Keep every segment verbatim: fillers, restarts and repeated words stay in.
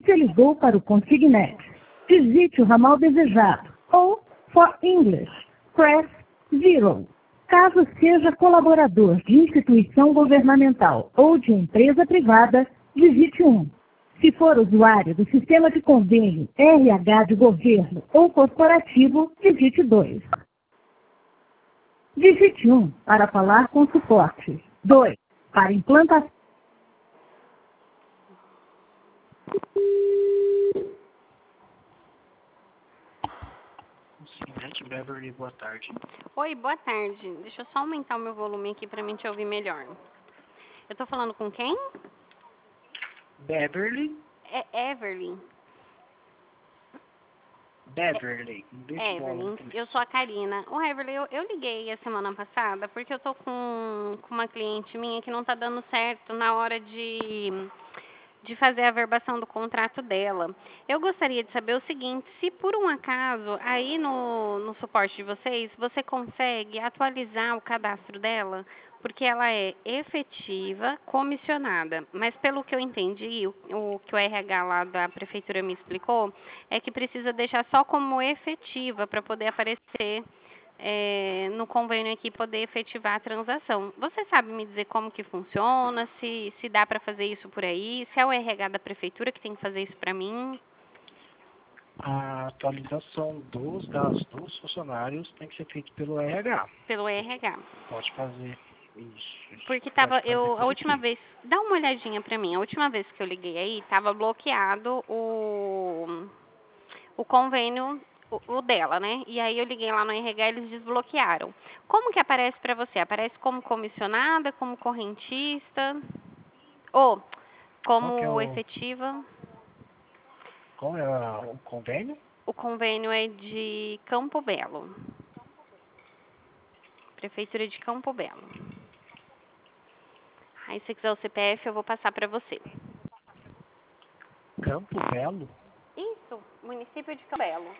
Se ligou para o Consignet, digite o ramal desejado ou, for English, press zero. Caso seja colaborador de instituição governamental ou de empresa privada, digite um. Se for usuário do sistema de convênio R H de governo ou corporativo, digite dois. Digite um para falar com suporte. dois. Para implantação. Consignet Beverly, boa tarde. Oi, boa tarde. Deixa eu só aumentar o meu volume aqui para mim te ouvir melhor. Eu tô falando com quem? Beverly? É Everly. Beverly. É, Everly, eu sou a Karina. Ô, Everly, eu, eu liguei a semana passada porque eu tô com, com uma cliente minha que não tá dando certo na hora de, de fazer a averbação do contrato dela. Eu gostaria de saber o seguinte, se por um acaso, aí no, no suporte de vocês, você consegue atualizar o cadastro dela, porque ela é efetiva, comissionada. Mas pelo que eu entendi, o, o que o R H lá da prefeitura me explicou, é que precisa deixar só como efetiva para poder aparecer é, no convênio aqui, poder efetivar a transação. Você sabe me dizer como que funciona, se, se dá para fazer isso por aí, se é o R H da prefeitura que tem que fazer isso para mim? A atualização dos dados dos funcionários tem que ser feita pelo R H. Pelo R H. Pode fazer isso. Porque Pode tava, fazer eu, a por última aqui. vez, dá uma olhadinha pra mim, a última vez que eu liguei aí, tava bloqueado o, o convênio, o, o dela, né? E aí eu liguei lá no R H e eles desbloquearam. Como que aparece pra você? Aparece como comissionada, como correntista, ou Qual que é como o, efetiva? qual é a- o convênio? O convênio é de Campo Belo. Prefeitura de Campo Belo. Aí se você quiser o C P F, eu vou passar pra você. Campo Belo? Isso, município de Campo Belo.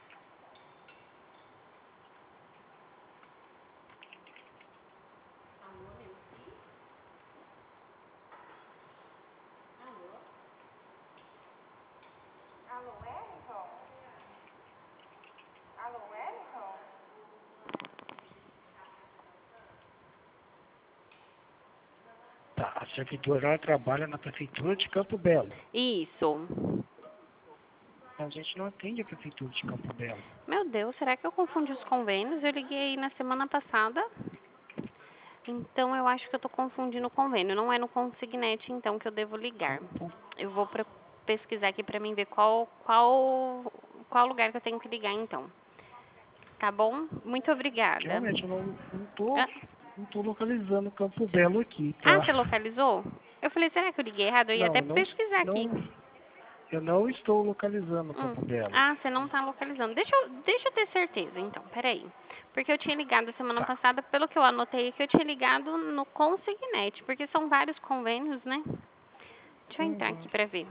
Tá, a servidora ela trabalha na prefeitura de Campo Belo. Isso. A gente não atende a prefeitura de Campo Belo. Meu Deus, será que eu confundi os convênios? Eu liguei na semana passada. Então eu acho que eu tô confundindo o convênio. Não é no Consignet, então, que eu devo ligar. Campo, Eu vou pra pesquisar aqui pra mim ver qual, qual, qual lugar que eu tenho que ligar, então. Tá bom? Muito obrigada. realmente eu não, não tô, Ah, não tô localizando Campo Belo aqui, ah, tá? você localizou? Eu falei, será que eu liguei errado? Eu ia Não, até eu não, pesquisar aqui. não, eu não estou localizando Hum. Campo Belo. Ah, você não tá localizando. Deixa eu, deixa eu ter certeza, então. Peraí. Porque eu tinha ligado semana Tá. passada, pelo que eu anotei aqui, eu tinha ligado no Consignet, porque são vários convênios, né? Deixa eu entrar Uhum. aqui pra ver.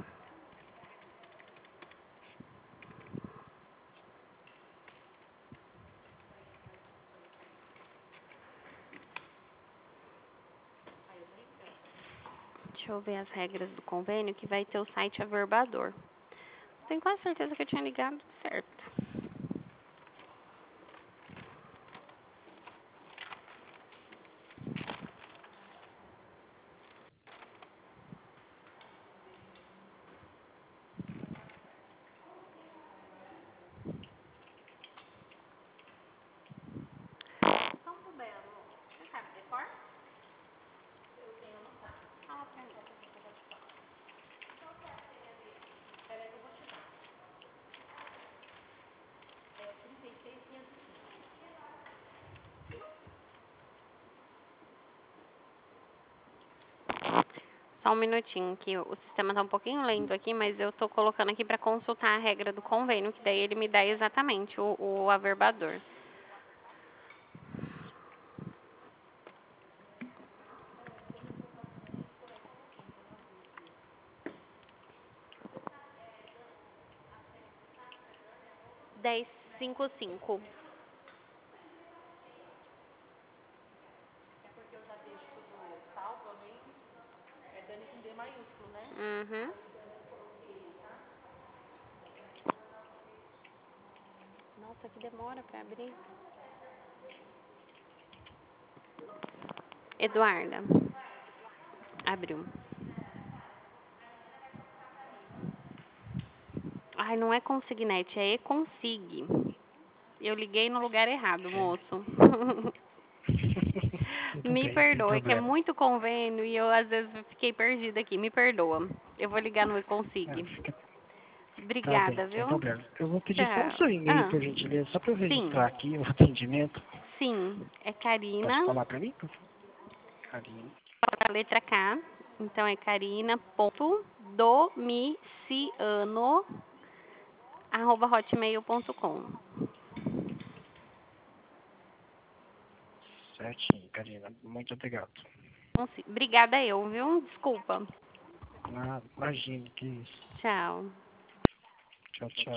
Deixa eu ver as regras do convênio, que vai ter o site averbador. Tenho quase certeza que eu tinha ligado certo. Campo Belo, você sabe decor? Fala pra mim. Só um minutinho, que o sistema tá um pouquinho lento aqui, mas eu tô colocando aqui pra consultar a regra do convênio, que daí ele me dá exatamente o, o averbador. dez, cinco, cinco. Uhum. Nossa, que demora pra abrir. Eduarda. Abriu. Ai, não é Consignet, é E-Consig. Eu liguei no lugar errado, moço. Me bem, perdoa, é que é problema. muito convênio e eu às vezes fiquei perdida aqui. Me perdoa. Eu vou ligar no É, E-Consig. fica... Tá Obrigada, bem, sem viu? problema. Eu vou pedir só o Tchau. seu e-mail, Ah, por gentileza, só para eu sim, registrar aqui o atendimento. sim. É Pode Karina, falar para mim, por favor? Karina. a letra K. Então é Karina ponto domiciano arroba hotmail ponto com. Certinho, Karina. Muito obrigado. Obrigada eu, viu? Desculpa. Ah, imagine que isso. Tchau. Tchau, tchau.